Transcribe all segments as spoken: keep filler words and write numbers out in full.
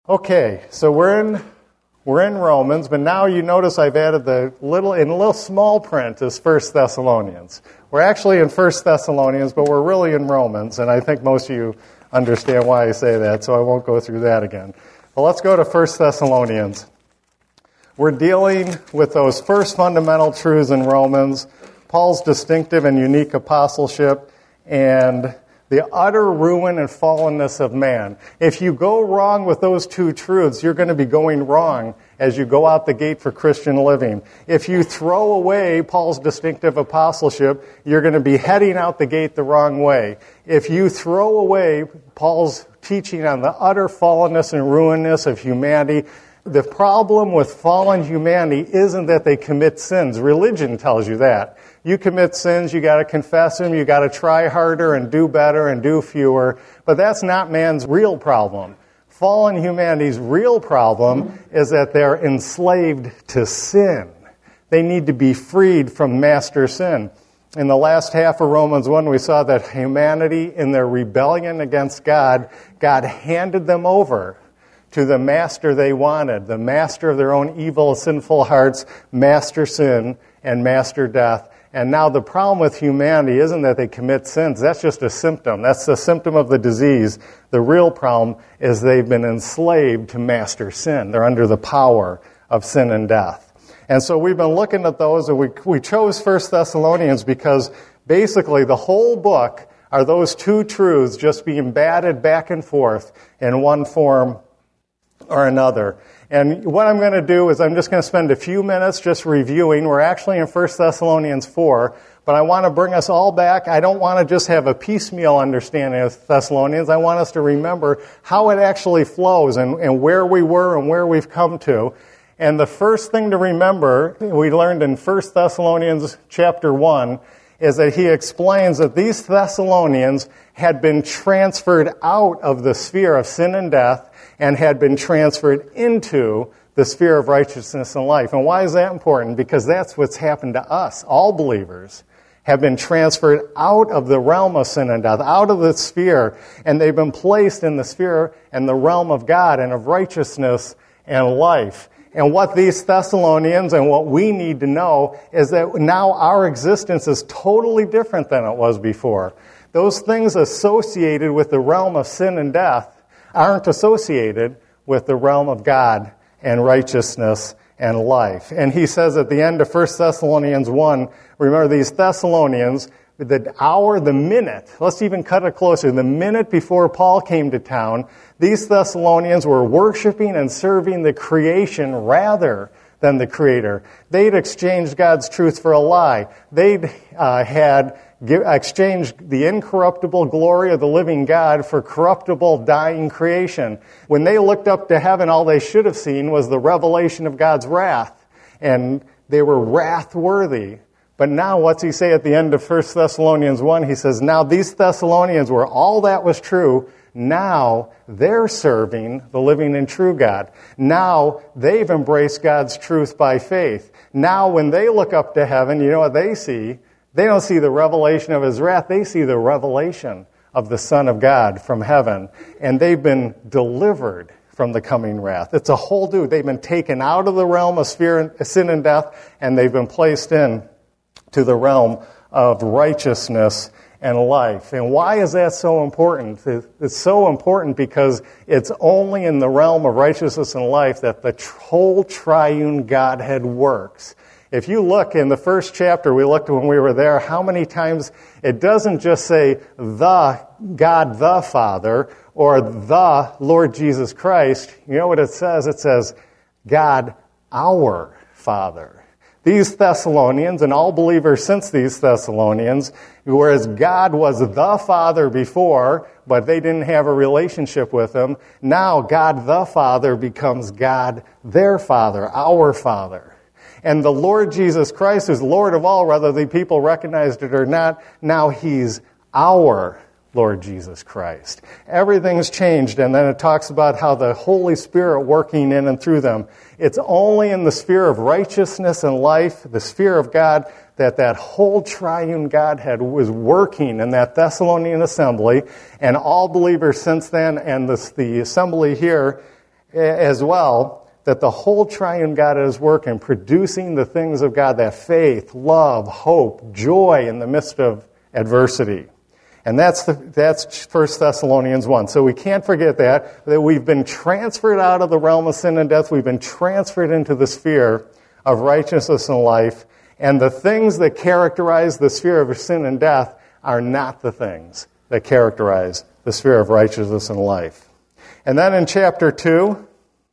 Okay, so we're in we're in Romans, but now you notice I've added the little in a little small print is First Thessalonians. We're actually in First Thessalonians, but we're really in Romans, and I think most of you understand why I say that, so I won't go through that again. Well, let's go to First Thessalonians. We're dealing with those first fundamental truths in Romans, Paul's distinctive and unique apostleship, and the utter ruin and fallenness of man. If you go wrong with those two truths, you're going to be going wrong as you go out the gate for Christian living. If you throw away Paul's distinctive apostleship, you're going to be heading out the gate the wrong way. If you throw away Paul's teaching on the utter fallenness and ruinness of humanity, the problem with fallen humanity isn't that they commit sins. Religion tells you that. You commit sins, you got to confess them, you got to try harder and do better and do fewer. But that's not man's real problem. Fallen humanity's real problem is that they're enslaved to sin. They need to be freed from master sin. In the last half of Romans one, we saw that humanity, in their rebellion against God, God handed them over to the master they wanted, the master of their own evil, sinful hearts, master sin and master death. And now the problem with humanity isn't that they commit sins. That's just a symptom. That's the symptom of the disease. The real problem is they've been enslaved to master sin. They're under the power of sin and death. And so we've been looking at those, and we, we chose First Thessalonians because basically the whole book are those two truths just being batted back and forth in one form or another. And what I'm going to do is I'm just going to spend a few minutes just reviewing. We're actually in First Thessalonians four, but I want to bring us all back. I don't want to just have a piecemeal understanding of Thessalonians. I want us to remember how it actually flows and, and where we were and where we've come to. And the first thing to remember, we learned in First Thessalonians chapter one, is that he explains that these Thessalonians had been transferred out of the sphere of sin and death and had been transferred into the sphere of righteousness and life. And why is that important? Because that's what's happened to us. All believers have been transferred out of the realm of sin and death, out of the sphere, and they've been placed in the sphere and the realm of God and of righteousness and life. And what these Thessalonians and what we need to know is that now our existence is totally different than it was before. Those things associated with the realm of sin and death aren't associated with the realm of God and righteousness and life. And he says at the end of First Thessalonians one, remember these Thessalonians, the hour, the minute, let's even cut it closer, the minute before Paul came to town, these Thessalonians were worshiping and serving the creation rather than the Creator. They'd exchanged God's truth for a lie. They'd uh, had give, exchanged the incorruptible glory of the living God for corruptible, dying creation. When they looked up to heaven, all they should have seen was the revelation of God's wrath, and they were wrath-worthy. But now, what's he say at the end of First Thessalonians one? He says, now these Thessalonians, where all that was true, now they're serving the living and true God. Now they've embraced God's truth by faith. Now when they look up to heaven, you know what they see? They don't see the revelation of His wrath. They see the revelation of the Son of God from heaven. And they've been delivered from the coming wrath. It's a whole new. They've been taken out of the realm of fear, sin and death, and they've been placed in to the realm of righteousness and life. And why is that so important? It's so important because it's only in the realm of righteousness and life that the whole triune Godhead works. If you look in the first chapter, we looked when we were there, how many times it doesn't just say the God the Father or the Lord Jesus Christ. You know what it says? It says God our Father. These Thessalonians and all believers since these Thessalonians, whereas God was the Father before, but they didn't have a relationship with Him, now God the Father becomes God their Father, our Father. And the Lord Jesus Christ is Lord of all, whether the people recognized it or not, now He's our Lord Jesus Christ. Everything's changed, and then it talks about how the Holy Spirit working in and through them. It's only in the sphere of righteousness and life, the sphere of God, that that whole triune Godhead was working in that Thessalonian assembly, and all believers since then, and the, the assembly here as well, that the whole triune God is working, producing the things of God, that faith, love, hope, joy in the midst of adversity. And that's the, that's First Thessalonians one. So we can't forget that, that we've been transferred out of the realm of sin and death. We've been transferred into the sphere of righteousness and life. And the things that characterize the sphere of sin and death are not the things that characterize the sphere of righteousness and life. And then in chapter two,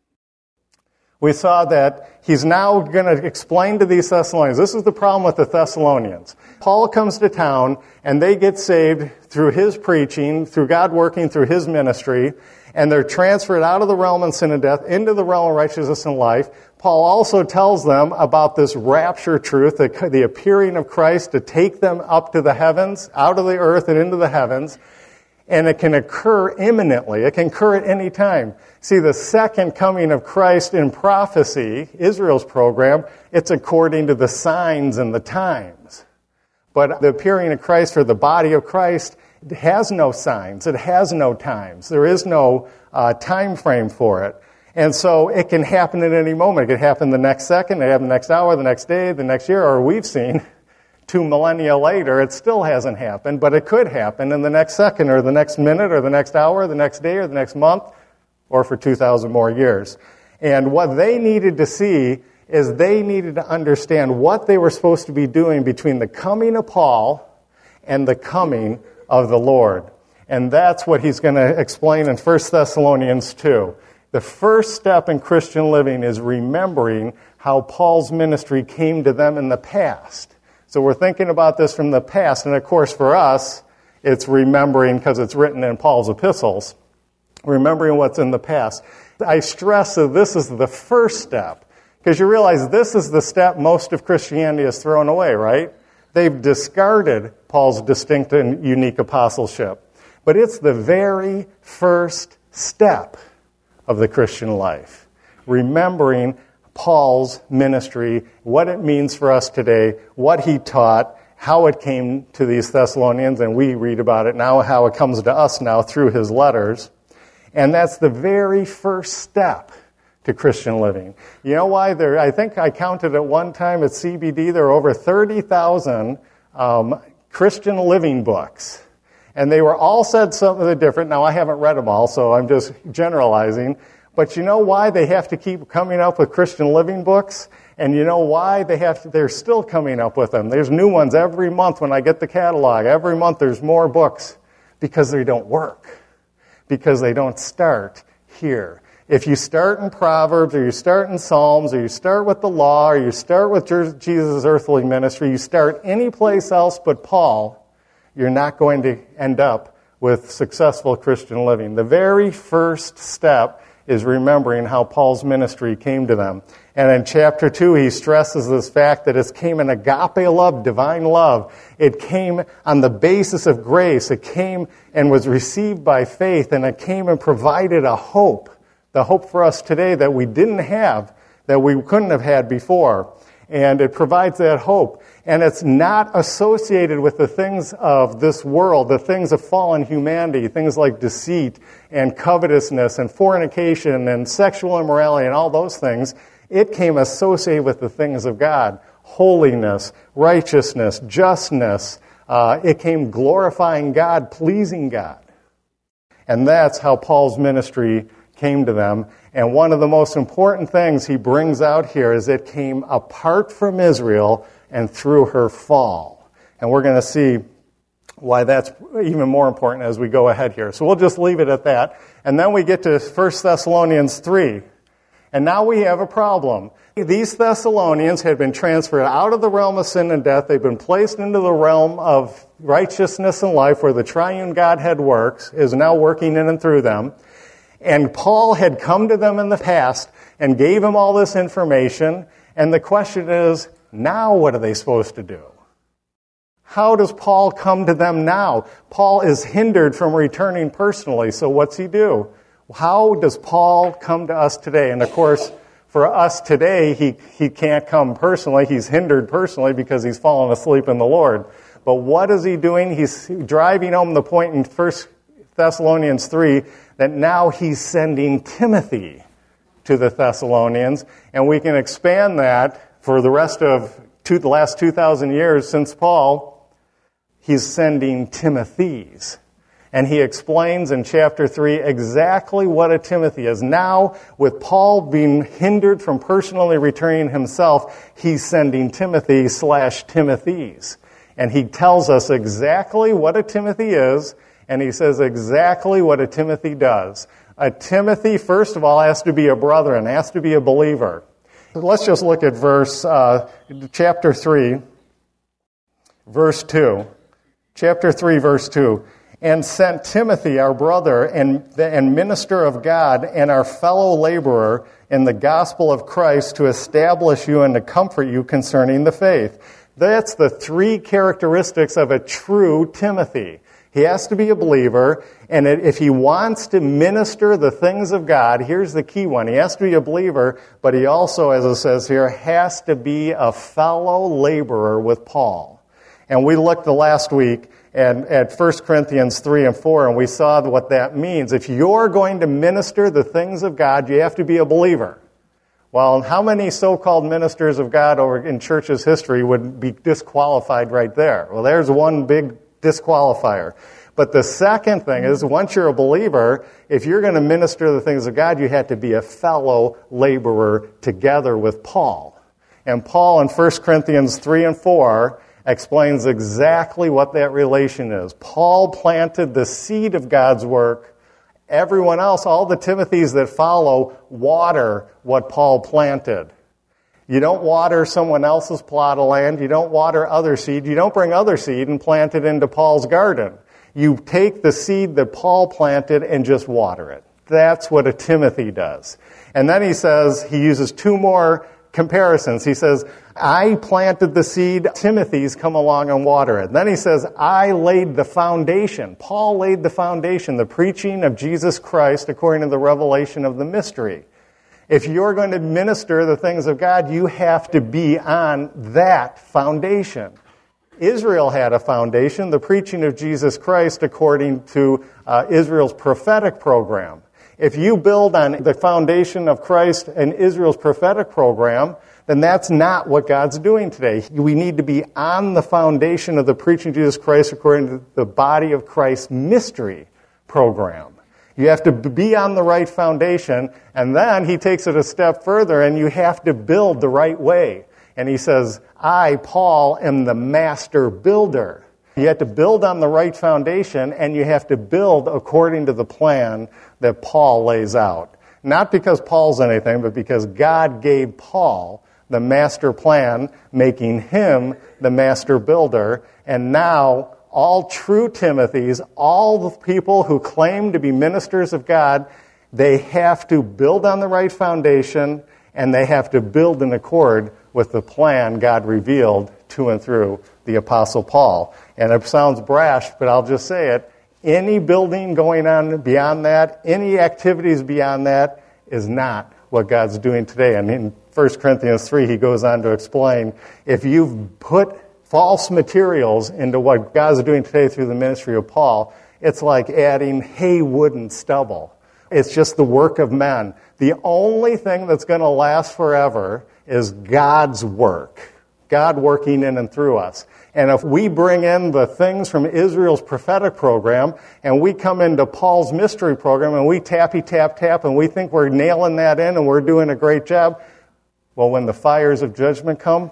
we saw that he's now going to explain to these Thessalonians. This is the problem with the Thessalonians. Paul comes to town, and they get saved through his preaching, through God working through his ministry, and they're transferred out of the realm of sin and death into the realm of righteousness and life. Paul also tells them about this rapture truth, the, the appearing of Christ to take them up to the heavens, out of the earth and into the heavens. And it can occur imminently. It can occur at any time. See, the second coming of Christ in prophecy, Israel's program, it's according to the signs and the times. But the appearing of Christ for the body of Christ has no signs. It has no times. There is no uh, time frame for it. And so it can happen at any moment. It can happen the next second, it can happen the next hour, the next day, the next year, or we've seen two millennia later, it still hasn't happened, but it could happen in the next second or the next minute or the next hour, the next day or the next month, or for two thousand more years. And what they needed to see is they needed to understand what they were supposed to be doing between the coming of Paul and the coming of the Lord. And that's what he's going to explain in First Thessalonians two. The first step in Christian living is remembering how Paul's ministry came to them in the past. So we're thinking about this from the past, and of course for us, it's remembering, because it's written in Paul's epistles, remembering what's in the past. I stress that this is the first step, because you realize this is the step most of Christianity has thrown away, right? They've discarded Paul's distinct and unique apostleship. But it's the very first step of the Christian life, remembering Paul's ministry, what it means for us today, what he taught, how it came to these Thessalonians, and we read about it now, how it comes to us now through his letters. And that's the very first step to Christian living. You know why? There, I think I counted at one time at C B D, there are over thirty thousand um, Christian living books. And they were all said something different. Now, I haven't read them all, so I'm just generalizing. But you know why they have to keep coming up with Christian living books? And you know why they have to, they're still coming up with them? There's new ones every month when I get the catalog. Every month there's more books because they don't work. Because they don't start here. If you start in Proverbs, or you start in Psalms, or you start with the law, or you start with Jesus' earthly ministry, you start any place else but Paul, you're not going to end up with successful Christian living. The very first step is remembering how Paul's ministry came to them. And in chapter two, he stresses this fact that it came in agape love, divine love. It came on the basis of grace. It came and was received by faith, and it came and provided a hope, the hope for us today that we didn't have, that we couldn't have had before. And it provides that hope. And it's not associated with the things of this world, the things of fallen humanity, things like deceit and covetousness and fornication and sexual immorality and all those things. It came associated with the things of God, holiness, righteousness, justness. Uh, it came glorifying God, pleasing God. And that's how Paul's ministry came to them. And one of the most important things he brings out here is it came apart from Israel and through her fall. And we're going to see why that's even more important as we go ahead here. So we'll just leave it at that. And then we get to First Thessalonians three. And now we have a problem. These Thessalonians had been transferred out of the realm of sin and death. They've been placed into the realm of righteousness and life where the triune Godhead works, is now working in and through them. And Paul had come to them in the past and gave them all this information. And the question is, now what are they supposed to do? How does Paul come to them now? Paul is hindered from returning personally, so what's he do? How does Paul come to us today? And of course, for us today, he, he can't come personally. He's hindered personally because he's fallen asleep in the Lord. But what is he doing? He's driving home the point in First Thessalonians three that now he's sending Timothy to the Thessalonians, and we can expand that for the rest of two, the last two thousand years since Paul. He's sending Timothys. And he explains in chapter three exactly what a Timothy is. Now, with Paul being hindered from personally returning himself, he's sending Timothy slash Timothys. And he tells us exactly what a Timothy is, and he says exactly what a Timothy does. A Timothy, first of all, has to be a brother and has to be a believer. Let's just look at verse, uh, chapter three, verse two. Chapter three, verse two. And sent Timothy, our brother and, and minister of God and our fellow laborer in the gospel of Christ, to establish you and to comfort you concerning the faith. That's the three characteristics of a true Timothy. He has to be a believer, and if he wants to minister the things of God, here's the key one. He has to be a believer, but he also, as it says here, has to be a fellow laborer with Paul. And we looked the last week and at First Corinthians three and four, and we saw what that means. If you're going to minister the things of God, you have to be a believer. Well, how many so-called ministers of God over in church's history would be disqualified right there? Well, there's one big disqualifier. But the second thing is, once you're a believer, if you're going to minister the things of God, you have to be a fellow laborer together with Paul. And Paul in First Corinthians three and four explains exactly what that relation is. Paul planted the seed of God's work. Everyone else, all the Timothys that follow, water what Paul planted. You don't water someone else's plot of land. You don't water other seed. You don't bring other seed and plant it into Paul's garden. You take the seed that Paul planted and just water it. That's what a Timothy does. And then he says, he uses two more comparisons. He says, I planted the seed, Timothy's come along and water it. And then he says, I laid the foundation. Paul laid the foundation, the preaching of Jesus Christ according to the revelation of the mystery. If you're going to minister the things of God, you have to be on that foundation. Israel had a foundation, the preaching of Jesus Christ according to uh, Israel's prophetic program. If you build on the foundation of Christ and Israel's prophetic program, then that's not what God's doing today. We need to be on the foundation of the preaching of Jesus Christ according to the body of Christ's mystery program. You have to be on the right foundation, and then he takes it a step further, and you have to build the right way. And he says, I, Paul, am the master builder. You have to build on the right foundation, and you have to build according to the plan that Paul lays out. Not because Paul's anything, but because God gave Paul the master plan, making him the master builder. And now, all true Timothys, all the people who claim to be ministers of God, they have to build on the right foundation, and they have to build in accord with the plan God revealed to and through the Apostle Paul. And it sounds brash, but I'll just say it. Any building going on beyond that, any activities beyond that, is not what God's doing today. And in First Corinthians three, he goes on to explain, if you've put false materials into what God's doing today through the ministry of Paul, it's like adding hay, wood, and stubble. It's just the work of men. The only thing that's going to last forever is God's work. God working in and through us. And if we bring in the things from Israel's prophetic program and we come into Paul's mystery program and we tappy tap tap and we think we're nailing that in and we're doing a great job, well, when the fires of judgment come,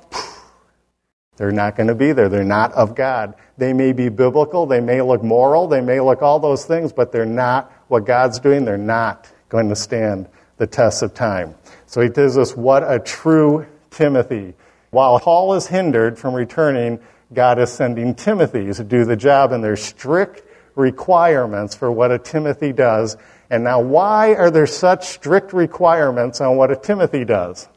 they're not going to be there. They're not of God. They may be biblical, they may look moral, they may look all those things, but they're not what God's doing. They're not going to stand the test of time. So he tells us what a true Timothy. While Paul is hindered from returning, God is sending Timothy to do the job, and there's strict requirements for what a Timothy does. And now, why are there such strict requirements on what a Timothy does?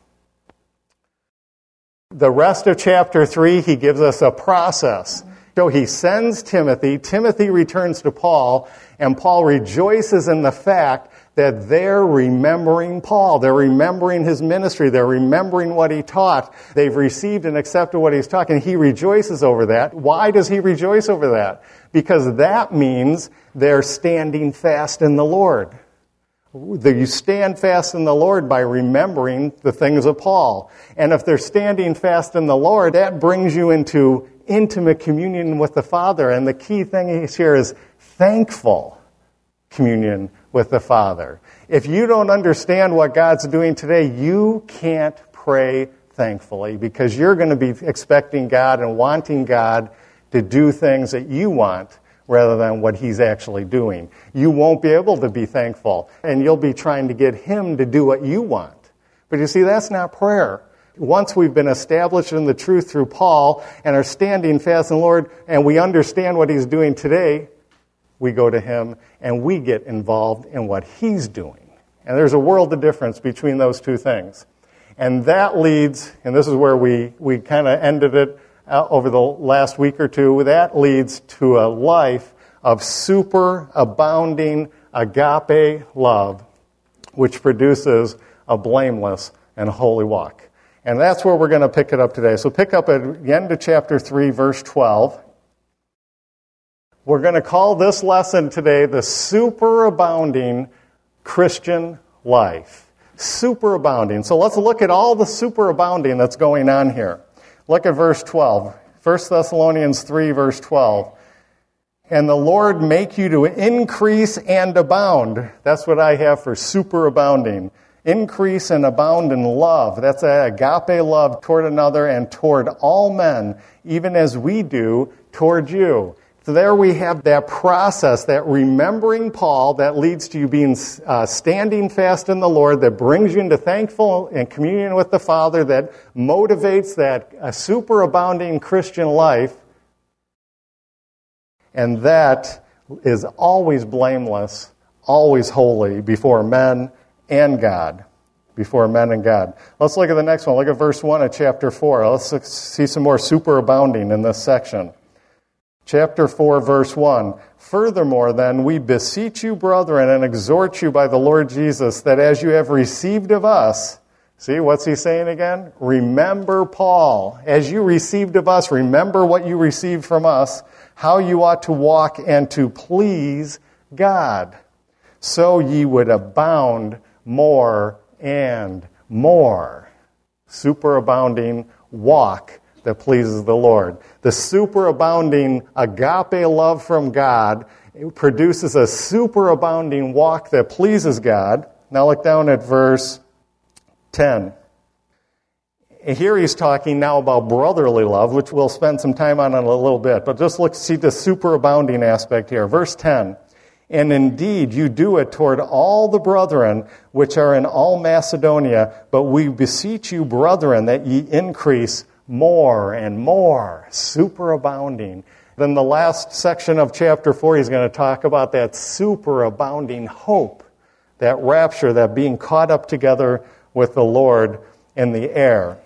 The rest of chapter three, he gives us a process. So he sends Timothy, Timothy returns to Paul, and Paul rejoices in the fact that they're remembering Paul. They're remembering his ministry. They're remembering what he taught. They've received and accepted what he's taught, and he rejoices over that. Why does he rejoice over that? Because that means they're standing fast in the Lord. that you stand fast in the Lord by remembering the things of Paul. And if they're standing fast in the Lord, that brings you into intimate communion with the Father. And the key thing here is thankful communion with the Father. If you don't understand what God's doing today, you can't pray thankfully, because you're going to be expecting God and wanting God to do things that you want rather than what He's actually doing. You won't be able to be thankful, and you'll be trying to get Him to do what you want. But you see, that's not prayer. Once we've been established in the truth through Paul and are standing fast in the Lord, and we understand what He's doing today, we go to Him and we get involved in what He's doing. And there's a world of difference between those two things. And that leads, and this is where we, we kind of ended it uh, over the last week or two, that leads to a life of super abounding agape love, which produces a blameless and holy walk. And that's where we're going to pick it up today. So pick up at the end of chapter three, verse twelve. We're going to call this lesson today the superabounding Christian life. Superabounding. So let's look at all the superabounding that's going on here. Look at verse twelve. First Thessalonians three, verse twelve. And the Lord make you to increase and abound. That's what I have for superabounding. Increase and abound in love. That's a agape love toward another and toward all men, even as we do toward you. So there we have that process, that remembering Paul that leads to you being uh, standing fast in the Lord, that brings you into thankful and communion with the Father, that motivates that uh, superabounding Christian life. And that is always blameless, always holy before men and God. Before men and God. Let's look at the next one. Look at verse one of chapter four. Let's see some more superabounding in this section. Chapter four, verse one. Furthermore, then, we beseech you, brethren, and exhort you by the Lord Jesus, that as you have received of us, see, what's he saying again? Remember Paul. As you received of us, remember what you received from us, how you ought to walk and to please God, so ye would abound more and more. Superabounding walk that pleases the Lord. The superabounding agape love from God produces a superabounding walk that pleases God. Now look down at verse ten. Here he's talking now about brotherly love, which we'll spend some time on in a little bit. But just look, see the superabounding aspect here. Verse ten. And indeed, you do it toward all the brethren which are in all Macedonia, but we beseech you, brethren, that ye increase more and more, superabounding. Then the last section of chapter four, he's going to talk about that superabounding hope, that rapture, that being caught up together with the Lord in the air.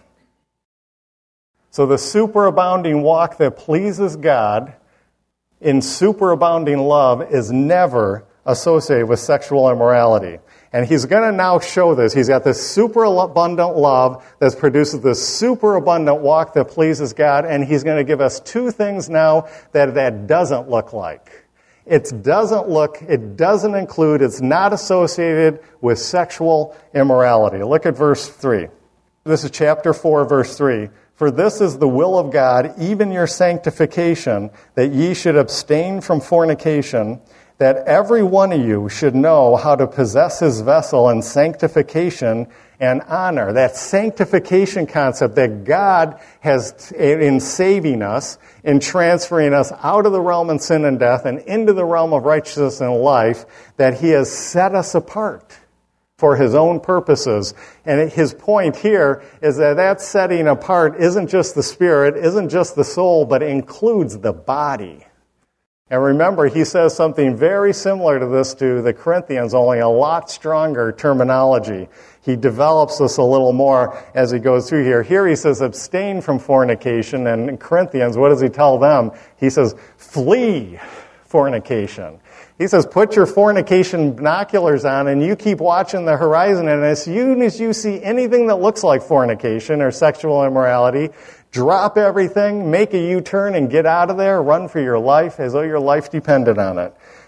So the superabounding walk that pleases God in superabounding love is never associated with sexual immorality. And he's going to now show this. He's got this superabundant love that produces this superabundant walk that pleases God, and he's going to give us two things now that that doesn't look like. It doesn't look, it doesn't include, it's not associated with sexual immorality. Look at verse three. This is chapter four, verse three. For this is the will of God, even your sanctification, that ye should abstain from fornication, that every one of you should know how to possess his vessel in sanctification and honor. That sanctification concept that God has, in saving us, in transferring us out of the realm of sin and death and into the realm of righteousness and life, that he has set us apart for his own purposes. And his point here is that that setting apart isn't just the spirit, isn't just the soul, but includes the body. And remember, he says something very similar to this to the Corinthians, only a lot stronger terminology. He develops this a little more as he goes through here. Here he says, abstain from fornication. And in Corinthians, what does he tell them? He says, flee fornication. He says, put your fornication binoculars on and you keep watching the horizon, and as soon as you see anything that looks like fornication or sexual immorality, drop everything, make a U-turn and get out of there, run for your life as though your life depended on it.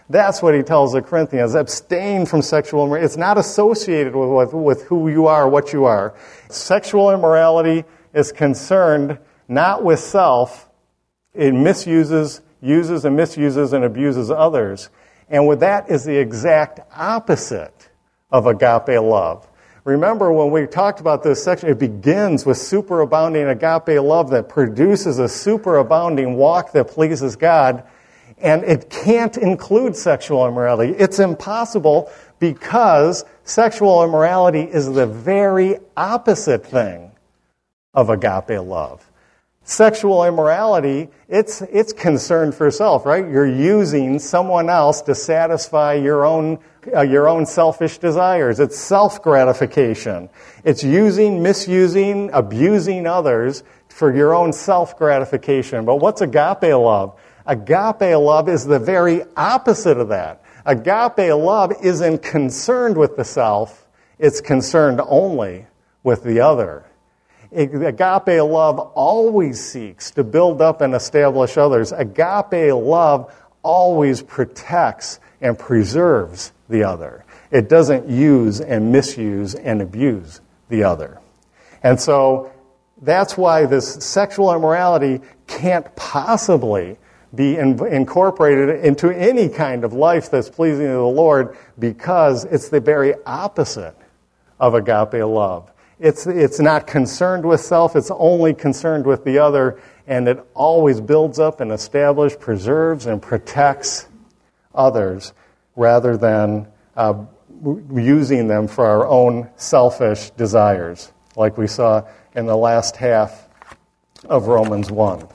That's what he tells the Corinthians. Abstain from sexual immorality. It's not associated with, with, with who you are, what you are. Sexual immorality is concerned not with self. It misuses, uses and misuses and abuses others. And with that is the exact opposite of agape love. Remember when we talked about this section, it begins with superabounding agape love that produces a superabounding walk that pleases God. And it can't include sexual immorality. It's impossible because sexual immorality is the very opposite thing of agape love. Sexual immorality, it's it's concerned for self, right? You're using someone else to satisfy your own uh, your own selfish desires. It's self-gratification. It's using, misusing, abusing others for your own self-gratification. But what's agape love? Agape love is the very opposite of that. Agape love isn't concerned with the self. It's concerned only with the other. Agape love always seeks to build up and establish others. Agape love always protects and preserves the other. It doesn't use and misuse and abuse the other. And so that's why this sexual immorality can't possibly be in, incorporated into any kind of life that's pleasing to the Lord, because it's the very opposite of agape love. It's, it's not concerned with self, it's only concerned with the other, and it always builds up and establishes, preserves, and protects others rather than uh, using them for our own selfish desires, like we saw in the last half of Romans one.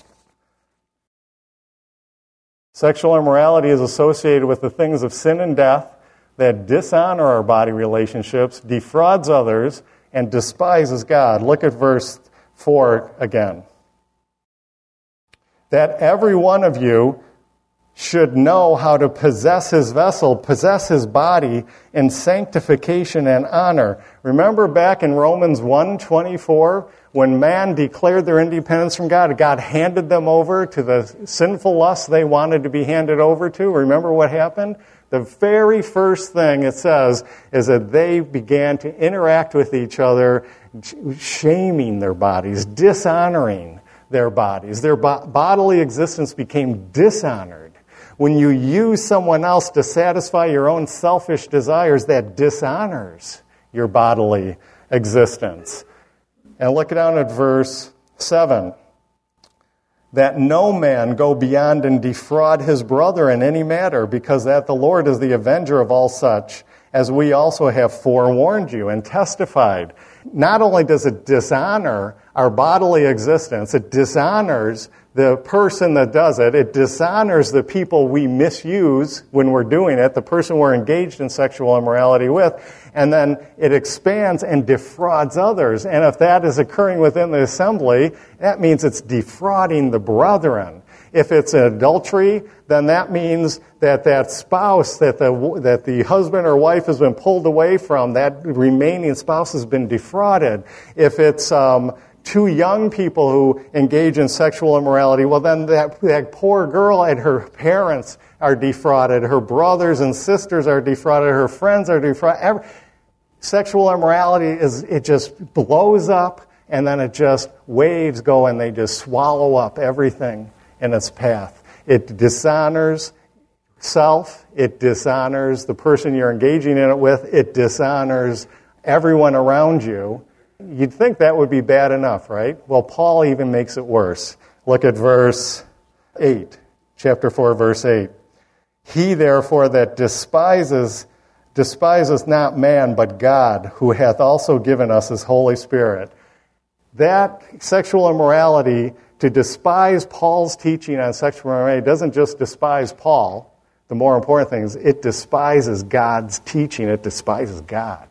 Sexual immorality is associated with the things of sin and death that dishonor our body relationships, defrauds others, and despises God. Look at verse four again. That every one of you should know how to possess his vessel, possess his body in sanctification and honor. Remember back in Romans one twenty-four, when man declared their independence from God, God handed them over to the sinful lusts they wanted to be handed over to. Remember what happened? The very first thing it says is that they began to interact with each other, shaming their bodies, dishonoring their bodies. Their bo- bodily existence became dishonored. When you use someone else to satisfy your own selfish desires, that dishonors your bodily existence. And look down at verse seven. That no man go beyond and defraud his brother in any matter, because that the Lord is the avenger of all such, as we also have forewarned you and testified. Not only does it dishonor our bodily existence, it dishonors the person that does it. It dishonors the people we misuse when we're doing it, the person we're engaged in sexual immorality with, and then it expands and defrauds others. And if that is occurring within the assembly, that means it's defrauding the brethren. If it's an adultery, then that means that that spouse that the that the husband or wife has been pulled away from, that remaining spouse has been defrauded. If it's um, two young people who engage in sexual immorality, well, then that, that poor girl and her parents are defrauded. Her brothers and sisters are defrauded. Her friends are defrauded. Every, sexual immorality, is it just blows up, and then it just, waves go and they just swallow up everything in its path. It dishonors self. It dishonors the person you're engaging in it with. It dishonors everyone around you. You'd think that would be bad enough, right? Well, Paul even makes it worse. Look at verse eight, chapter four, verse eight. He, therefore, that despises, despises not man, but God, who hath also given us his Holy Spirit. That sexual immorality, to despise Paul's teaching on sexual immorality, doesn't just despise Paul. The more important thing is it despises God's teaching. It despises God.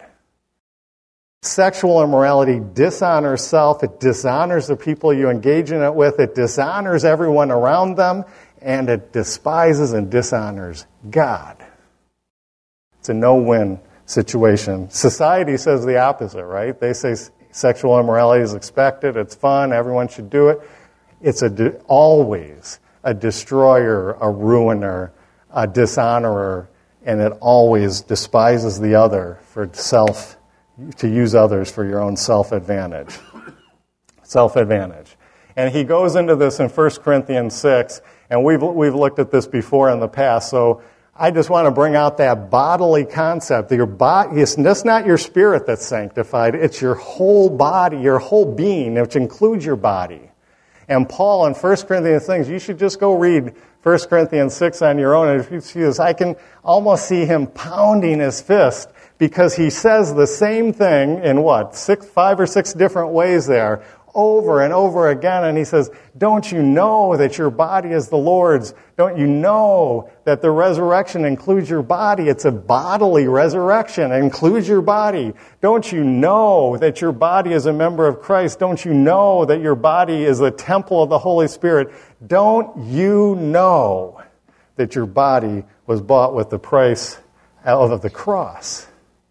Sexual immorality dishonors self. It dishonors the people you engage in it with. It dishonors everyone around them. And it despises and dishonors God. It's a no-win situation. Society says the opposite, right? They say sexual immorality is expected. It's fun. Everyone should do it. It's a de- always a destroyer, a ruiner, a dishonorer, and it always despises the other for self, to use others for your own self-advantage. Self-advantage. And he goes into this in First Corinthians six, and we've we've looked at this before in the past, so I just want to bring out that bodily concept. Your body, it's just not your spirit that's sanctified, it's your whole body, your whole being, which includes your body. And Paul in First Corinthians six, you should just go read First Corinthians six on your own. And if you see this, I can almost see him pounding his fist because he says the same thing in what, six, five or six different ways there, over and over again. And he says, don't you know that your body is the Lord's? Don't you know that the resurrection includes your body? It's a bodily resurrection. It includes your body. Don't you know that your body is a member of Christ? Don't you know that your body is a temple of the Holy Spirit? Don't you know that your body was bought with the price out of the cross?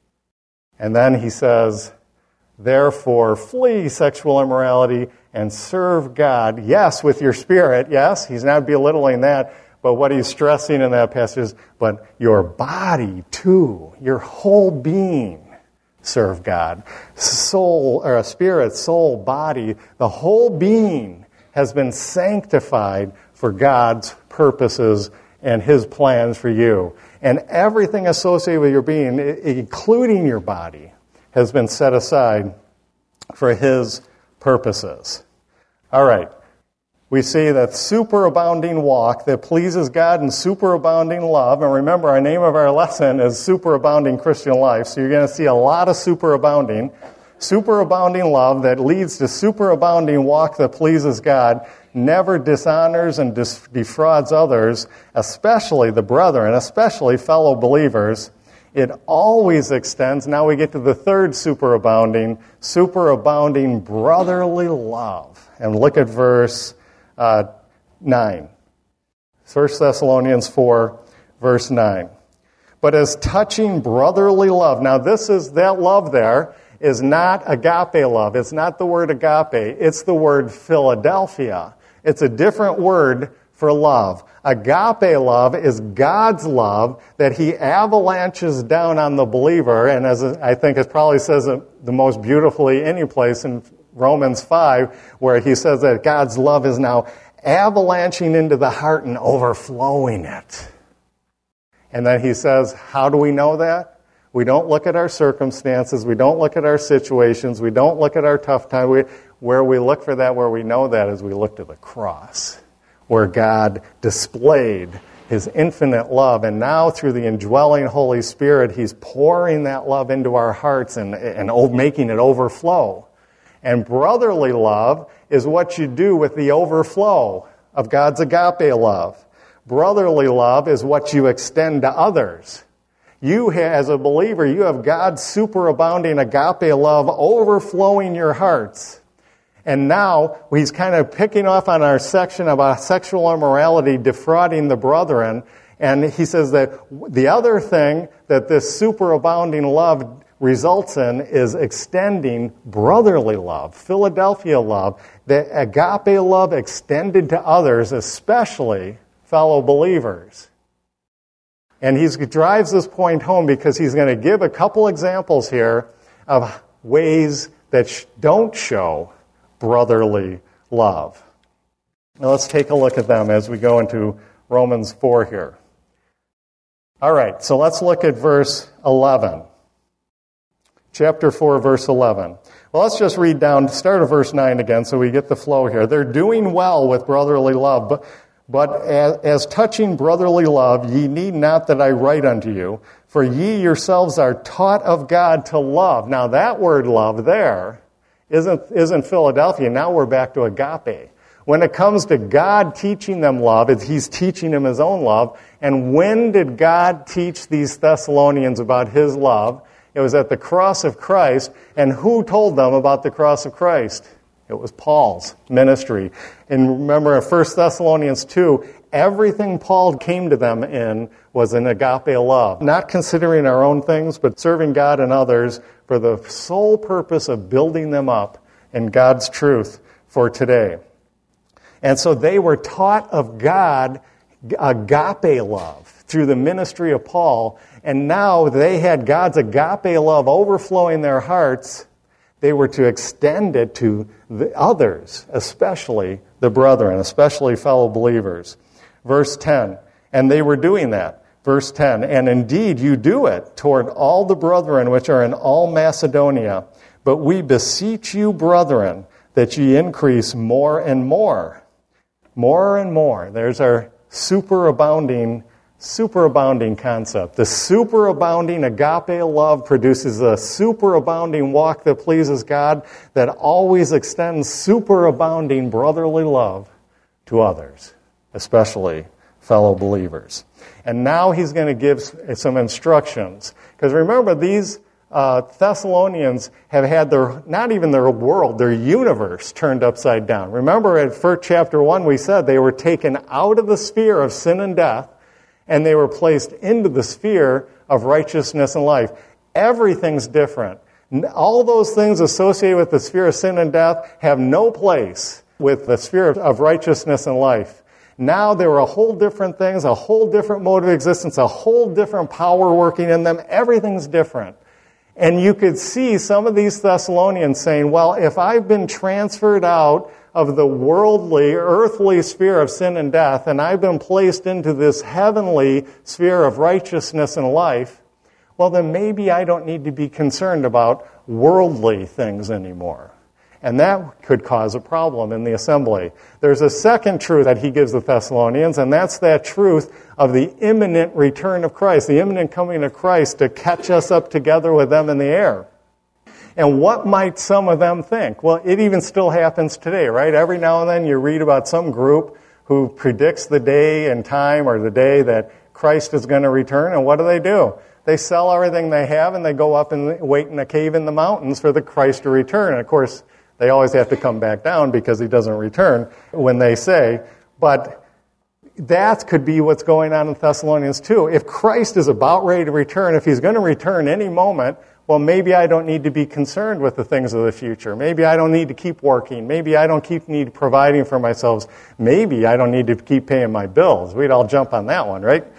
And then he says, therefore, flee sexual immorality and serve God, yes, with your spirit, yes, he's not belittling that, but what he's stressing in that passage is, but your body too, your whole being, serve God. Soul, or a spirit, soul, body, the whole being has been sanctified for God's purposes and his plans for you. And everything associated with your being, including your body, has been set aside for his purposes. All right. We see that superabounding walk that pleases God and superabounding love. And remember, our name of our lesson is Superabounding Christian Life. So you're going to see a lot of superabounding. Superabounding love that leads to superabounding walk that pleases God, never dishonors and dis- defrauds others, especially the brethren, especially fellow believers. It always extends. Now we get to the third superabounding, superabounding brotherly love. And look at verse uh, nine. First Thessalonians four, verse nine. But as touching brotherly love, now this is, that love there is not agape love. It's not the word agape. It's the word Philadelphia. It's a different word for love. Agape love is God's love that he avalanches down on the believer, and as I think it probably says it the most beautifully any place in Romans five, where he says that God's love is now avalanching into the heart and overflowing it. And then he says, how do we know that? We don't look at our circumstances. We don't look at our situations. We don't look at our tough time. We, where we look for that, where we know that, is we look to the cross, where God displayed his infinite love. And now through the indwelling Holy Spirit, he's pouring that love into our hearts and, and making it overflow. And brotherly love is what you do with the overflow of God's agape love. Brotherly love is what you extend to others. You, as a believer, you have God's superabounding agape love overflowing your hearts. And now he's kind of picking off on our section about sexual immorality, defrauding the brethren. And he says that the other thing that this superabounding love results in is extending brotherly love, Philadelphia love, the agape love extended to others, especially fellow believers. And he drives this point home because he's going to give a couple examples here of ways that sh- don't show brotherly love. Now let's take a look at them as we go into Romans four here. All right, so let's look at verse eleven. Chapter four, verse eleven. Well, let's just read down, start at verse nine again so we get the flow here. They're doing well with brotherly love, but, but as, as touching brotherly love, ye need not that I write unto you, for ye yourselves are taught of God to love. Now that word love there isn't, isn't Philadelphia. Now we're back to agape. When it comes to God teaching them love, it's, he's teaching them his own love. And when did God teach these Thessalonians about his love? It was at the cross of Christ. And who told them about the cross of Christ? It was Paul's ministry. And remember in First Thessalonians two, everything Paul came to them in was an agape love. Not considering our own things, but serving God and others for the sole purpose of building them up in God's truth for today. And so they were taught of God agape love. through the ministry of Paul, and now they had God's agape love overflowing their hearts. They were to extend it to the others, especially the brethren, especially fellow believers. Verse ten, and they were doing that. Verse ten, and indeed you do it toward all the brethren which are in all Macedonia. But we beseech you, brethren, that ye increase more and more. More and more. There's our superabounding, superabounding concept. The superabounding agape love produces a superabounding walk that pleases God that always extends superabounding brotherly love to others, especially fellow believers. And now he's going to give some instructions. Because remember, these uh, Thessalonians have had their, not even their world, their universe turned upside down. Remember at first chapter one we said they were taken out of the sphere of sin and death, and they were placed into the sphere of righteousness and life. Everything's different. All those things associated with the sphere of sin and death have no place with the sphere of righteousness and life. Now there were a whole different things, a whole different mode of existence, a whole different power working in them. Everything's different. And you could see some of these Thessalonians saying, well, if I've been transferred out of the worldly, earthly sphere of sin and death, and I've been placed into this heavenly sphere of righteousness and life, well, then maybe I don't need to be concerned about worldly things anymore. And that could cause a problem in the assembly. There's a second truth that he gives the Thessalonians, and that's that truth of the imminent return of Christ, the imminent coming of Christ to catch us up together with them in the air. And what might some of them think? Well, it even still happens today, right? Every now and then you read about some group who predicts the day and time or the day that Christ is going to return, and what do they do? They sell everything they have and they go up and wait in a cave in the mountains for the Christ to return. And of course, they always have to come back down because he doesn't return when they say. But that could be what's going on in Thessalonians too. If Christ is about ready to return, if he's going to return any moment, well, maybe I don't need to be concerned with the things of the future. Maybe I don't need to keep working. Maybe I don't keep need providing for myself. Maybe I don't need to keep paying my bills. We'd all jump on that one, right?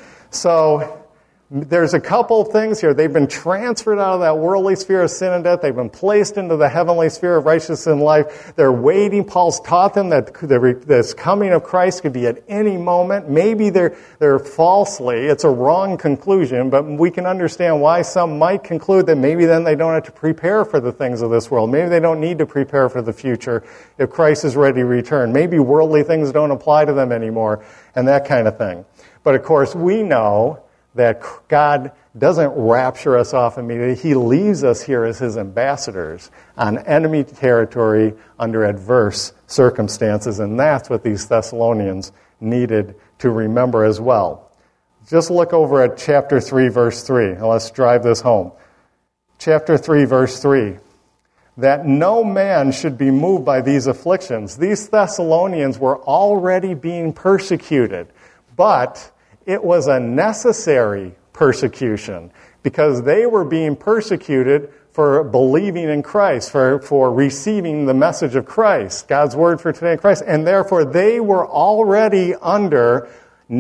So there's a couple of things here. They've been transferred out of that worldly sphere of sin and death. They've been placed into the heavenly sphere of righteousness and life. They're waiting. Paul's taught them that this coming of Christ could be at any moment. Maybe they're, they're falsely. It's a wrong conclusion, but we can understand why some might conclude that maybe then they don't have to prepare for the things of this world. Maybe they don't need to prepare for the future if Christ is ready to return. Maybe worldly things don't apply to them anymore and that kind of thing. But of course, we know that God doesn't rapture us off immediately. He leaves us here as his ambassadors on enemy territory under adverse circumstances, and that's what these Thessalonians needed to remember as well. Just look over at chapter three, verse three, and let's drive this home. Chapter three, verse three. That no man should be moved by these afflictions. These Thessalonians were already being persecuted, but it was a necessary persecution because they were being persecuted for believing in Christ, for, for receiving the message of Christ, God's word for today in Christ, and therefore they were already under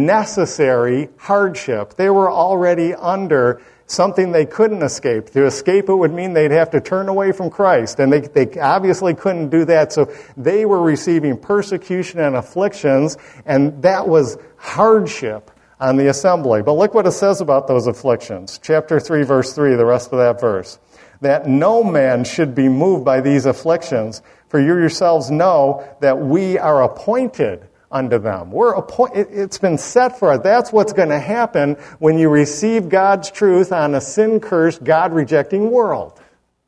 necessary hardship. They were already under something they couldn't escape. To escape it would mean they'd have to turn away from Christ, and they, they obviously couldn't do that, so they were receiving persecution and afflictions, and that was hardship on the assembly. But look what it says about those afflictions. Chapter three, verse three, the rest of that verse. That no man should be moved by these afflictions, for you yourselves know that we are appointed unto them. We're appoint- it's been set for us. That's what's going to happen when you receive God's truth on a sin-cursed, God-rejecting world.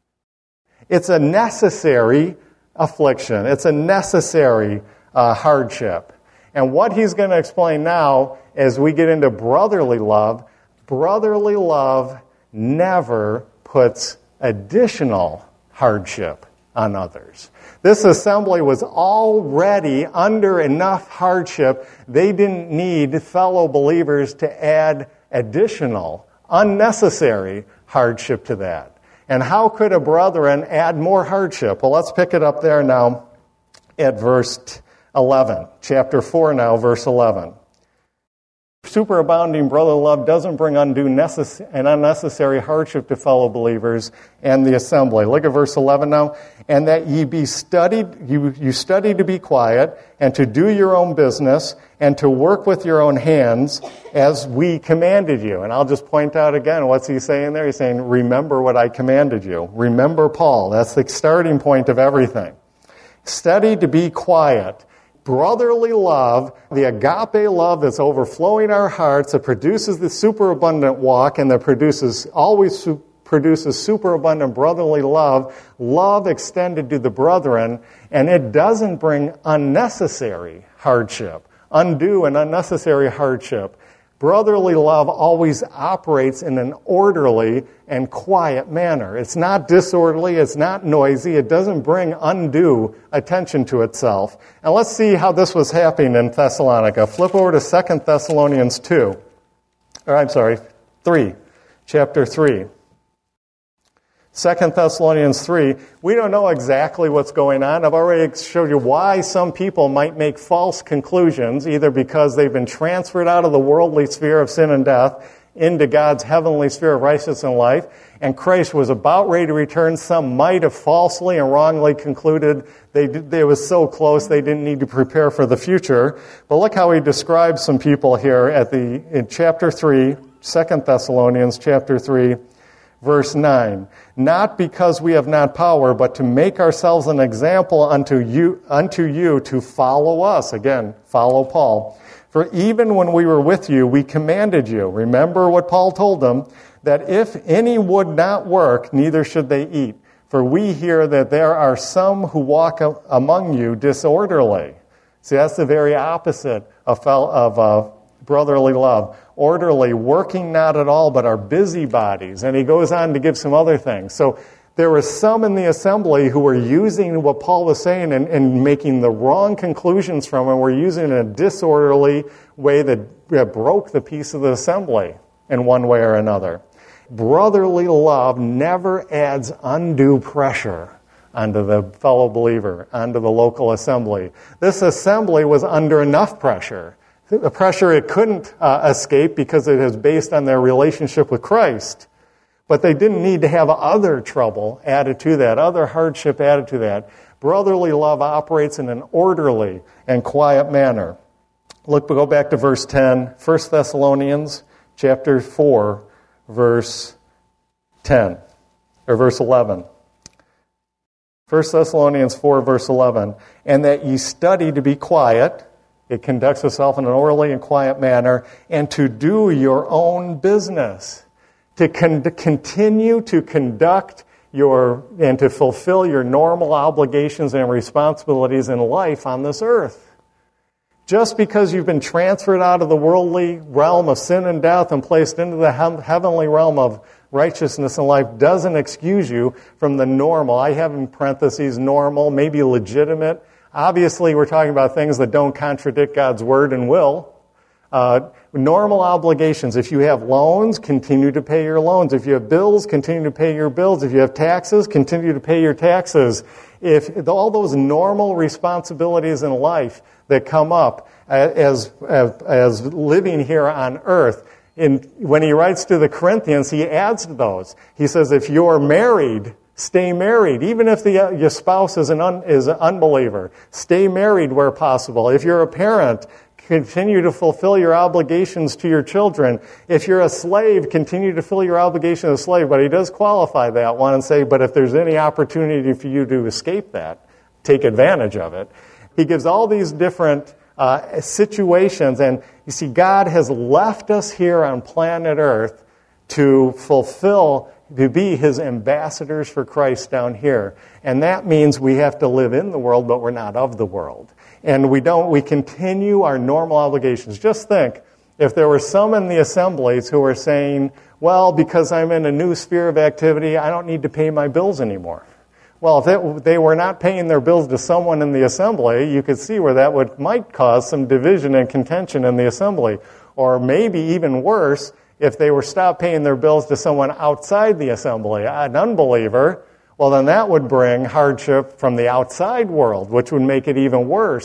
It's a necessary affliction. It's a necessary uh, hardship. And what he's going to explain now as we get into brotherly love, brotherly love never puts additional hardship on others. This assembly was already under enough hardship. They didn't need fellow believers to add additional, unnecessary hardship to that. And how could a brethren add more hardship? Well, let's pick it up there now at verse eleven. Chapter four now, verse eleven. Superabounding brotherly love doesn't bring undue necess- and unnecessary hardship to fellow believers and the assembly. Look at verse eleven now. And that ye be studied, you, you study to be quiet, and to do your own business, and to work with your own hands, as we commanded you. And I'll just point out again, what's he saying there? He's saying, remember what I commanded you. Remember Paul. That's the starting point of everything. Study to be quiet. Brotherly love, the agape love that's overflowing our hearts, that produces the superabundant walk, and that produces always su- produces superabundant brotherly love, love extended to the brethren, and it doesn't bring unnecessary hardship, undue and unnecessary hardship. Brotherly love always operates in an orderly and quiet manner. It's not disorderly, it's not noisy, it doesn't bring undue attention to itself. And let's see how this was happening in Thessalonica. Flip over to Second Thessalonians two. Or I'm sorry, three. Chapter three. Second Thessalonians three, we don't know exactly what's going on. I've already showed you why some people might make false conclusions, either because they've been transferred out of the worldly sphere of sin and death into God's heavenly sphere of righteousness and life, and Christ was about ready to return. Some might have falsely and wrongly concluded they, they was so close they didn't need to prepare for the future. But look how he describes some people here at the in chapter three, Second Thessalonians chapter three, verse nine, not because we have not power, but to make ourselves an example unto you, unto you to follow us. Again, follow Paul. For even when we were with you, we commanded you. Remember what Paul told them, that if any would not work, neither should they eat. For we hear that there are some who walk among you disorderly. See, that's the very opposite of, of uh, brotherly love. Orderly, working not at all, but are busybodies. And he goes on to give some other things. So there were some in the assembly who were using what Paul was saying and, and making the wrong conclusions from it, were using it in a disorderly way that, that broke the peace of the assembly in one way or another. Brotherly love never adds undue pressure onto the fellow believer, onto the local assembly. This assembly was under enough pressure. The pressure it couldn't uh, escape because it is based on their relationship with Christ. But they didn't need to have other trouble added to that, other hardship added to that. Brotherly love operates in an orderly and quiet manner. Look, we'll go back to verse ten, First Thessalonians chapter four, verse ten, or verse eleven. First Thessalonians four, verse eleven. And that ye study to be quiet. It conducts itself in an orderly and quiet manner, and to do your own business, to con- continue to conduct your and to fulfill your normal obligations and responsibilities in life on this earth. Just because you've been transferred out of the worldly realm of sin and death and placed into the he- heavenly realm of righteousness and life doesn't excuse you from the normal. I have in parentheses normal, maybe legitimate. Obviously, we're talking about things that don't contradict God's word and will. Uh, normal obligations. If you have loans, continue to pay your loans. If you have bills, continue to pay your bills. If you have taxes, continue to pay your taxes. If all those normal responsibilities in life that come up as as, as living here on earth, in, when he writes to the Corinthians, he adds to those. He says, if you're married, stay married, even if the, uh, your spouse is an, un, is an unbeliever. Stay married where possible. If you're a parent, continue to fulfill your obligations to your children. If you're a slave, continue to fulfill your obligation as a slave. But he does qualify that one and say, but if there's any opportunity for you to escape that, take advantage of it. He gives all these different uh, situations. And you see, God has left us here on planet Earth to fulfill to be his ambassadors for Christ down here. And that means we have to live in the world, but we're not of the world. And we don't, we continue our normal obligations. Just think, if there were some in the assemblies who were saying, well, because I'm in a new sphere of activity, I don't need to pay my bills anymore. Well, if they, they were not paying their bills to someone in the assembly, you could see where that would might cause some division and contention in the assembly. Or maybe even worse, if they were stopped paying their bills to someone outside the assembly, an unbeliever, well, then that would bring hardship from the outside world, which would make it even worse.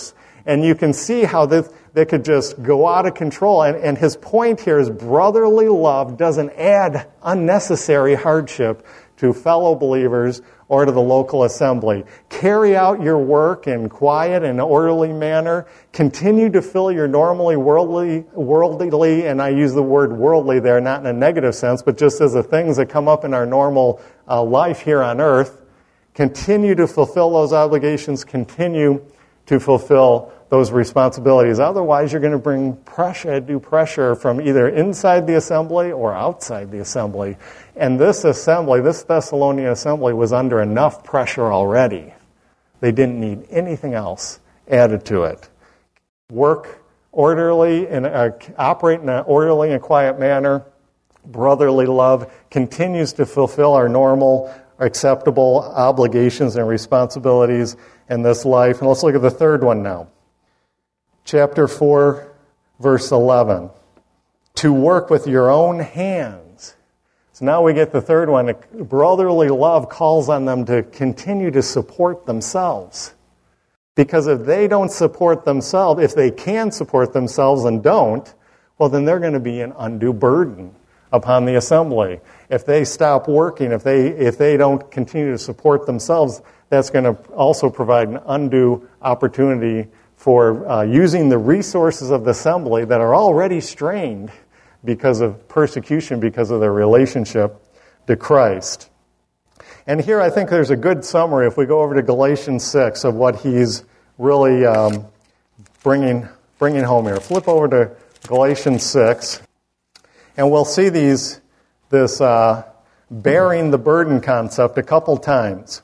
And you can see how this, they could just go out of control. And, and his point here is brotherly love doesn't add unnecessary hardship to fellow believers or to the local assembly. Carry out your work in quiet and orderly manner. Continue to fill your normally worldly, worldly, and I use the word worldly there, not in a negative sense, but just as the things that come up in our normal uh, life here on earth. Continue to fulfill those obligations. Continue to fulfill those responsibilities. Otherwise, you're going to bring pressure, due pressure from either inside the assembly or outside the assembly. And this assembly, this Thessalonian assembly, was under enough pressure already. They didn't need anything else added to it. Work orderly and uh, operate in an orderly and quiet manner. Brotherly love continues to fulfill our normal, acceptable obligations and responsibilities in this life. And let's look at the third one now. Chapter four, verse eleven. To work with your own hands. So now we get the third one. Brotherly love calls on them to continue to support themselves. Because if they don't support themselves, if they can support themselves and don't, well, then they're going to be an undue burden upon the assembly. If they stop working, if they if they don't continue to support themselves, that's going to also provide an undue opportunity for uh, using the resources of the assembly that are already strained because of persecution, because of their relationship to Christ. And here I think there's a good summary, if we go over to Galatians six, of what he's really um, bringing bringing home here. Flip over to Galatians six, and we'll see these this uh, bearing the burden concept a couple times.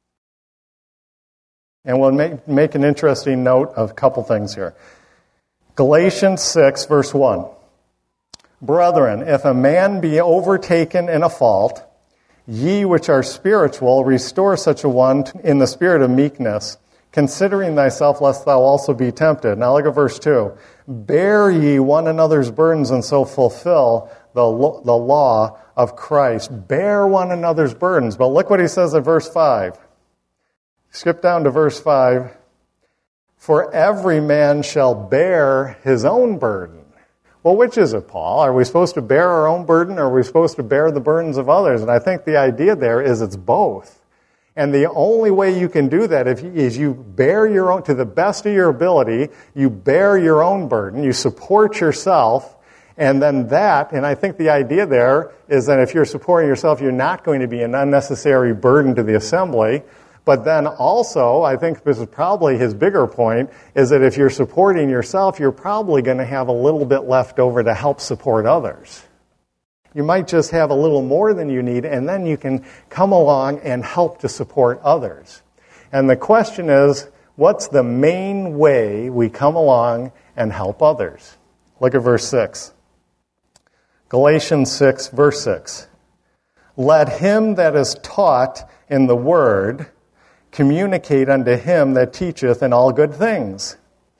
And we'll make, make an interesting note of a couple things here. Galatians six, verse one. Brethren, if a man be overtaken in a fault, ye which are spiritual, restore such a one in the spirit of meekness, considering thyself, lest thou also be tempted. Now look at verse two. Bear ye one another's burdens, and so fulfill the, lo- the law of Christ. Bear one another's burdens. But look what he says in verse five. Skip down to verse five. For every man shall bear his own burden. Well, which is it, Paul? Are we supposed to bear our own burden, or are we supposed to bear the burdens of others? And I think the idea there is it's both. And the only way you can do that if you, is you bear your own, to the best of your ability, you bear your own burden, you support yourself, and then that, and I think the idea there is that if you're supporting yourself, you're not going to be an unnecessary burden to the assembly. But then also, I think this is probably his bigger point, is that if you're supporting yourself, you're probably going to have a little bit left over to help support others. You might just have a little more than you need, and then you can come along and help to support others. And the question is, what's the main way we come along and help others? Look at verse six. Galatians six, verse six. Let him that is taught in the word communicate unto him that teacheth in all good things.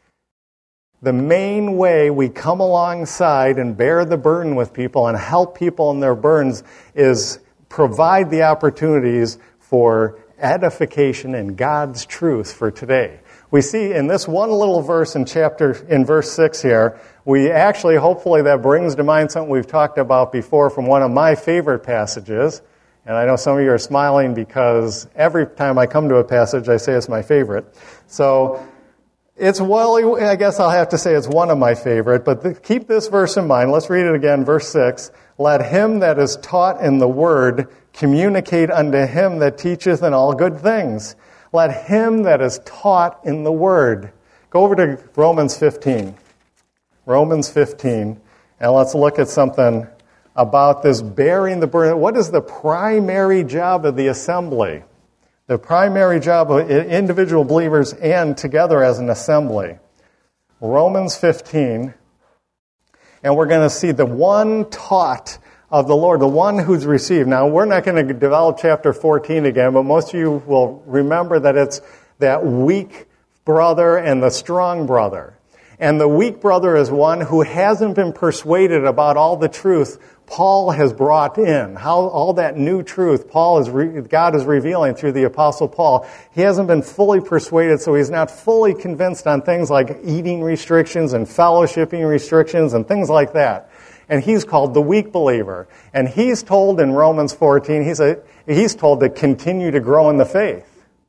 The main way we come alongside and bear the burden with people and help people in their burdens is provide the opportunities for edification in God's truth for today. We see in this one little verse in chapter, in verse six here, we actually, hopefully that brings to mind something we've talked about before from one of my favorite passages. And I know some of you are smiling because every time I come to a passage, I say it's my favorite. So it's, well, I guess I'll have to say it's one of my favorite, but the, keep this verse in mind. Let's read it again, verse six. Let him that is taught in the word communicate unto him that teacheth in all good things. Let him that is taught in the word. Go over to Romans fifteen. Romans fifteen, and let's look at something about this bearing the burden. What is the primary job of the assembly? The primary job of individual believers and together as an assembly. Romans fifteen, and we're going to see the one taught of the Lord, the one who's received. Now, we're not going to develop chapter fourteen again, but most of you will remember that it's that weak brother and the strong brother. And the weak brother is one who hasn't been persuaded about all the truth Paul has brought in, how all that new truth Paul is re, God is revealing through the Apostle Paul. He hasn't been fully persuaded, so he's not fully convinced on things like eating restrictions and fellowshipping restrictions and things like that. And he's called the weak believer. And he's told in Romans fourteen, he's, a, he's told to continue to grow in the faith.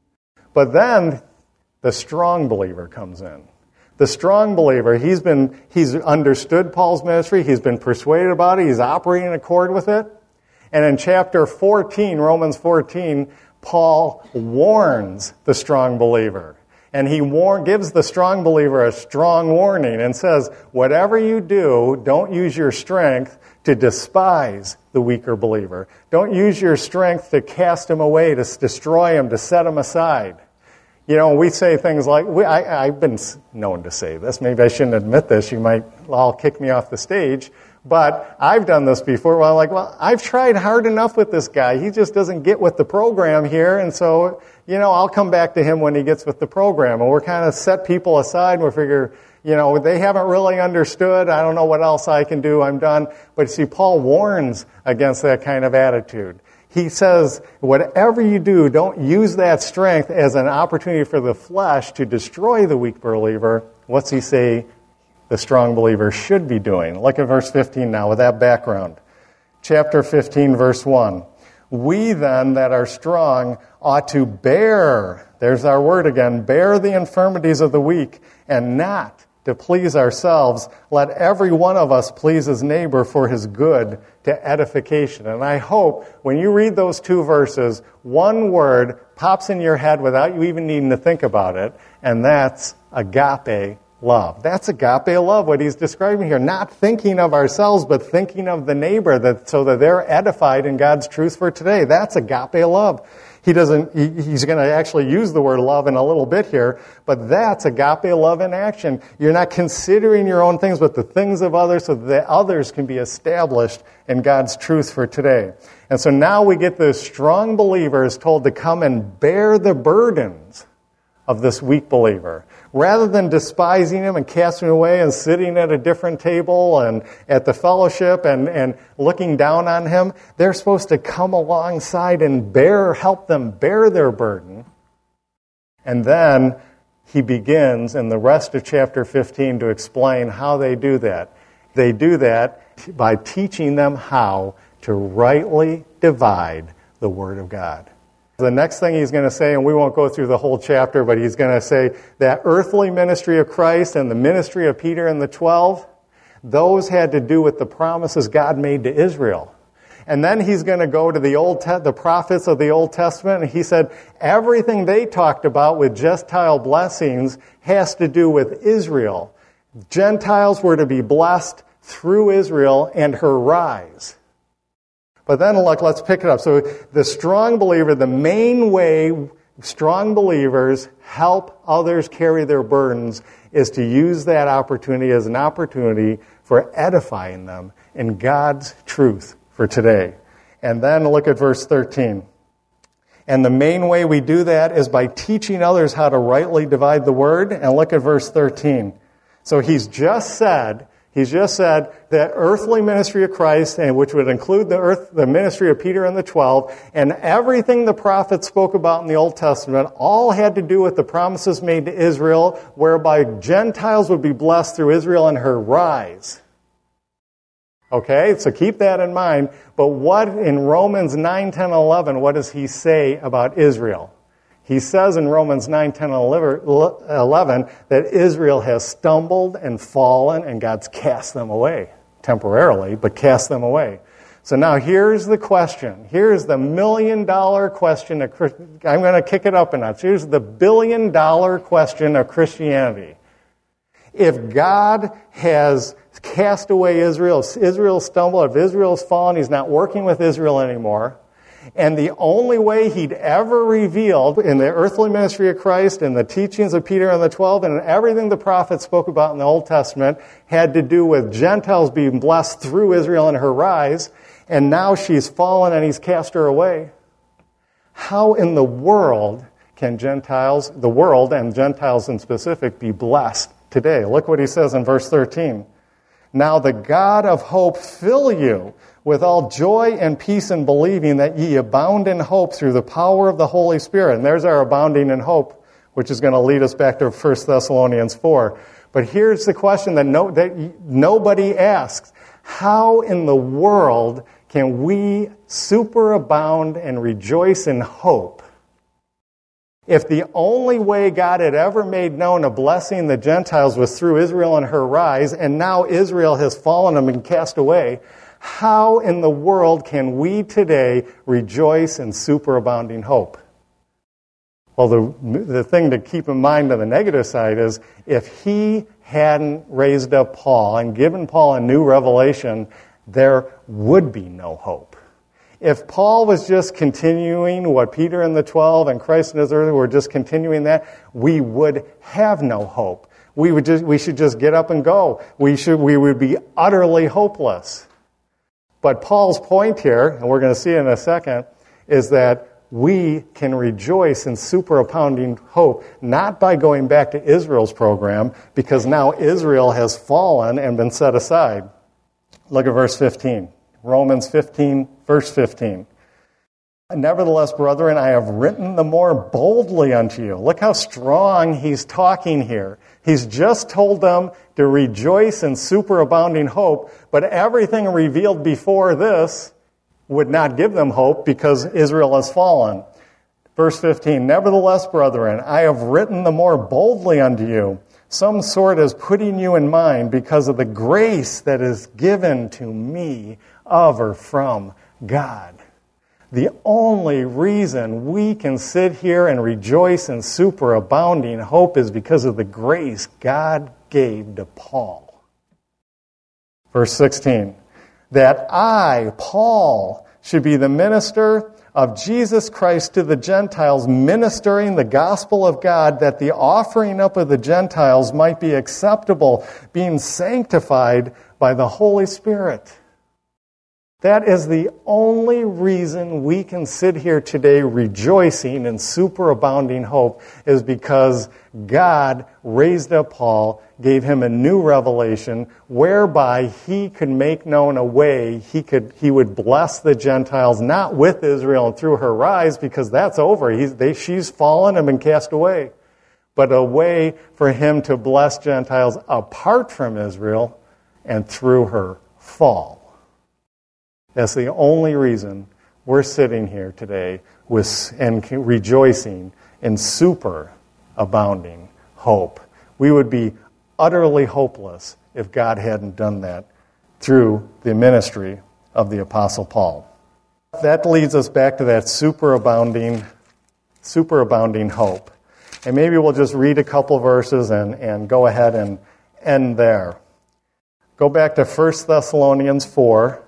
But then the strong believer comes in. The strong believer, he's been, he's understood Paul's ministry, he's been persuaded about it, he's operating in accord with it. And in chapter fourteen, Romans fourteen, Paul warns the strong believer. And he warn, gives the strong believer a strong warning and says, whatever you do, don't use your strength to despise the weaker believer. Don't use your strength to cast him away, to destroy him, to set him aside. You know, we say things like, we, I, I've been known to say this. Maybe I shouldn't admit this. You might all kick me off the stage. But I've done this before. Well, I'm like, well, I've tried hard enough with this guy. He just doesn't get with the program here. And so, you know, I'll come back to him when he gets with the program. And we're kind of set people aside. And we figure, you know, they haven't really understood. I don't know what else I can do. I'm done. But see, Paul warns against that kind of attitude. He says, whatever you do, don't use that strength as an opportunity for the flesh to destroy the weak believer. What's he say the strong believer should be doing? Look at verse fifteen now with that background. Chapter fifteen, verse one. We then that are strong ought to bear, there's our word again, bear the infirmities of the weak and not to please ourselves. Let every one of us please his neighbor for his good to edification. And I hope when you read those two verses, one word pops in your head without you even needing to think about it, and that's agape love. That's agape love, what he's describing here. Not thinking of ourselves, but thinking of the neighbor that, so that they're edified in God's truth for today. That's agape love. He doesn't, he, he's going to actually use the word love in a little bit here, but that's agape love in action. You're not considering your own things, but the things of others so that others can be established in God's truth for today. And so now we get the strong believers told to come and bear the burdens of this weak believer. Rather than despising him and casting him away and sitting at a different table and at the fellowship and, and looking down on him, they're supposed to come alongside and bear, help them bear their burden. And then he begins in the rest of chapter fifteen to explain how they do that. They do that by teaching them how to rightly divide the Word of God. The next thing he's going to say, and we won't go through the whole chapter, but he's going to say that earthly ministry of Christ and the ministry of Peter and the twelve, those had to do with the promises God made to Israel. And then he's going to go to the old te- the prophets of the Old Testament, and he said everything they talked about with Gentile blessings has to do with Israel. Gentiles were to be blessed through Israel and her rise. But then, look, let's pick it up. So the strong believer, the main way strong believers help others carry their burdens is to use that opportunity as an opportunity for edifying them in God's truth for today. And then look at verse thirteen. And the main way we do that is by teaching others how to rightly divide the word. And look at verse thirteen. So he's just said... He's just said that earthly ministry of Christ, and which would include the earth, the ministry of Peter and the twelve, and everything the prophets spoke about in the Old Testament, all had to do with the promises made to Israel, whereby Gentiles would be blessed through Israel and her rise. Okay, so keep that in mind. But what in Romans nine, ten, eleven, what does he say about Israel? He says in Romans nine, ten, eleven that Israel has stumbled and fallen and God's cast them away, temporarily, but cast them away. So now here's the question. Here's the million dollar question. Of, I'm going to kick it up a notch. Here's the billion dollar question of Christianity. If God has cast away Israel, if Israel stumbled, if Israel's fallen, he's not working with Israel anymore, and the only way he'd ever revealed in the earthly ministry of Christ and the teachings of Peter and the twelve and everything the prophets spoke about in the Old Testament had to do with Gentiles being blessed through Israel and her rise, and now she's fallen and he's cast her away. How in the world can Gentiles, the world and Gentiles in specific, be blessed today? Look what he says in verse thirteen. Now the God of hope fill you with all joy and peace in believing, that ye abound in hope through the power of the Holy Spirit. And there's our abounding in hope, which is going to lead us back to First Thessalonians four. But here's the question that, no, that nobody asks. How in the world can we superabound and rejoice in hope if the only way God had ever made known a blessing the Gentiles was through Israel and her rise, and now Israel has fallen and been cast away? How in the world can we today rejoice in superabounding hope? Well, the, the thing to keep in mind on the negative side is, if he hadn't raised up Paul and given Paul a new revelation, there would be no hope. If Paul was just continuing what Peter and the twelve and Christ and his earthly were just continuing that, we would have no hope. We would just, we should just get up and go. We should, we would be utterly hopeless. But Paul's point here, and we're going to see it in a second, is that we can rejoice in superabounding hope, not by going back to Israel's program, because now Israel has fallen and been set aside. Look at verse fifteen. Romans fifteen, verse fifteen. Nevertheless, brethren, I have written the more boldly unto you. Look how strong he's talking here. He's just told them to rejoice in superabounding hope, but everything revealed before this would not give them hope because Israel has fallen. Verse fifteen, nevertheless, brethren, I have written the more boldly unto you, some sort as putting you in mind because of the grace that is given to me of or from God. The only reason we can sit here and rejoice in superabounding hope is because of the grace God gave to Paul. Verse sixteen, that I, Paul, should be the minister of Jesus Christ to the Gentiles, ministering the gospel of God, that the offering up of the Gentiles might be acceptable, being sanctified by the Holy Spirit. That is the only reason we can sit here today rejoicing in superabounding hope, is because God raised up Paul, gave him a new revelation whereby he could make known a way he could he would bless the Gentiles, not with Israel and through her rise, because that's over. He's, they, she's fallen and been cast away. But a way for him to bless Gentiles apart from Israel and through her fall. That's the only reason we're sitting here today with and rejoicing in super abounding hope. We would be utterly hopeless if God hadn't done that through the ministry of the Apostle Paul. That leads us back to that superabounding, superabounding hope. And maybe we'll just read a couple verses and, and go ahead and end there. Go back to First Thessalonians four.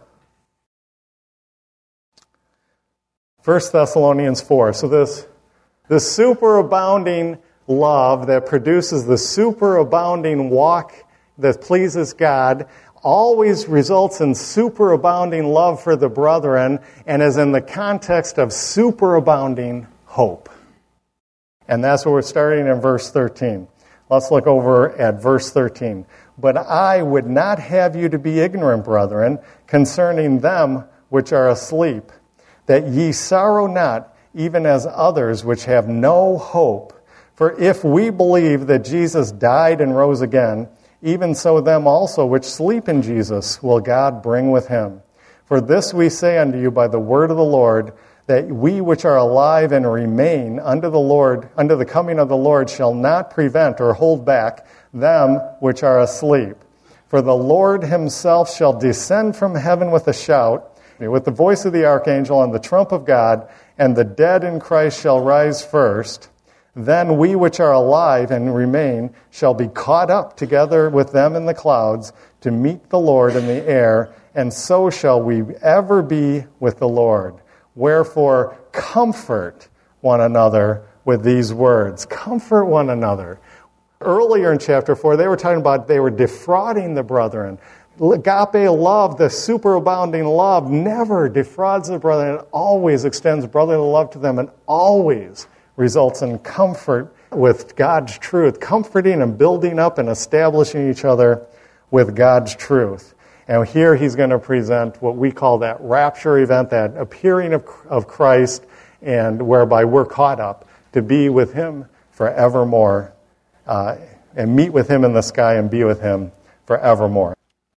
First Thessalonians four. So this, this superabounding love that produces the superabounding walk that pleases God always results in superabounding love for the brethren and is in the context of superabounding hope. And that's where we're starting in verse thirteen. Let's look over at verse thirteen. But I would not have you to be ignorant, brethren, concerning them which are asleep, that ye sorrow not, even as others which have no hope. For if we believe that Jesus died and rose again, even so them also which sleep in Jesus will God bring with him. For this we say unto you by the word of the Lord, that we which are alive and remain unto the Lord, unto the coming of the Lord, shall not prevent or hold back them which are asleep. For the Lord himself shall descend from heaven with a shout, with the voice of the archangel and the trump of God, and the dead in Christ shall rise first. Then we which are alive and remain shall be caught up together with them in the clouds to meet the Lord in the air, and so shall we ever be with the Lord. Wherefore, comfort one another with these words. Comfort one another. Earlier in chapter four, they were talking about they were defrauding the brethren. Agape love, the superabounding love, never defrauds the brethren. It always extends brotherly love to them and always results in comfort with God's truth, comforting and building up and establishing each other with God's truth. And here he's going to present what we call that rapture event, that appearing of, of Christ, and whereby we're caught up to be with him forevermore, uh, and meet with him in the sky and be with him forevermore.